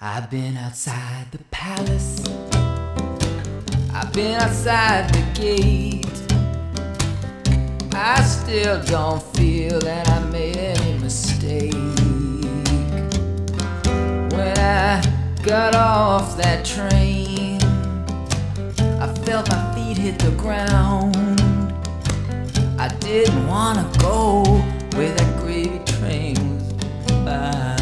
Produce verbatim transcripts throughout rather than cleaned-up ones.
I've been outside the palace, I've been outside the gate. I still don't feel that I made any mistake. When I got off that train, I felt my feet hit the ground. I didn't wanna go where that gravy train was bound.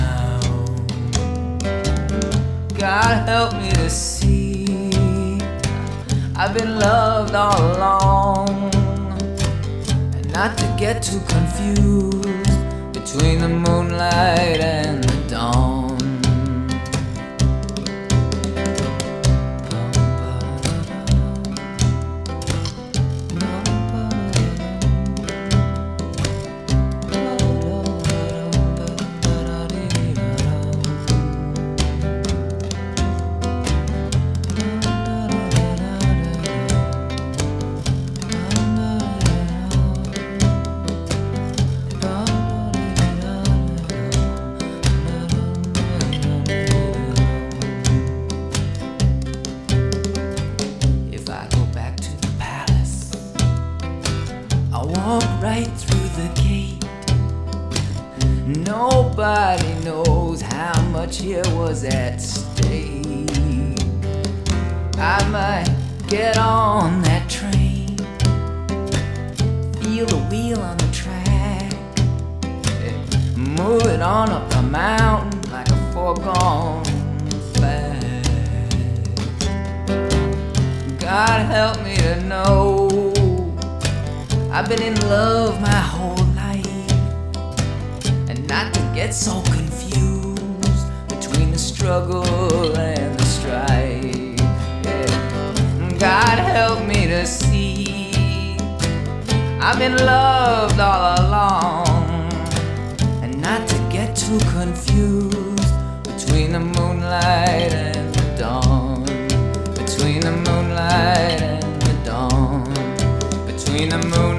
God help me to see I've been loved all along, and not to get too confused between the moonlight and the dawn. Walk right through the gate. Nobody knows how much here was at stake. I might get on that train, feel the wheel on the track, moving on up the mountain like a foregone fact. God help me to know I've been in love my whole life, and not to get so confused between the struggle and the strife. Yeah. God help me to see I've been loved all along, and not to get too confused between the moonlight and the dawn. Between the moonlight and the dawn. Between the moon